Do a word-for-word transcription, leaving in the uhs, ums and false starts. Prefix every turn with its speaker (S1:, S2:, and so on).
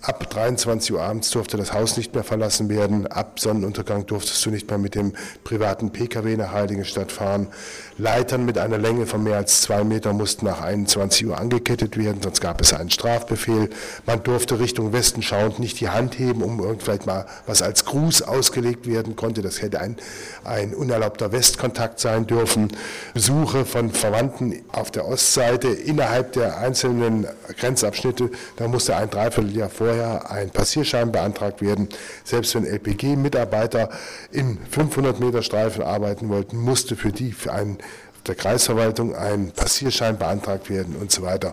S1: Ab dreiundzwanzig Uhr abends durfte das Haus nicht mehr verlassen werden. Ab Sonnenuntergang durftest du nicht mehr mit dem privaten Pkw nach Heiligenstadt fahren. Leitern mit einer Länge von mehr als zwei Meter mussten nach einundzwanzig Uhr angekettet werden, sonst gab es einen Strafbefehl. Man durfte Richtung Westen schauend nicht die Hand heben, um vielleicht mal was als Gruß ausgelegt werden konnte. Das hätte ein, ein unerlaubter Westkontakt sein dürfen. Besuche von Verwandten auf der Ostseite innerhalb der einzelnen Grenzabschnitte, da musste ein Dreivierteljahr vorher ein Passierschein beantragt werden. Selbst wenn L P G-Mitarbeiter im fünfhundert Meter Streifen arbeiten wollten, musste für die für einen, der Kreisverwaltung ein Passierschein beantragt werden und so weiter.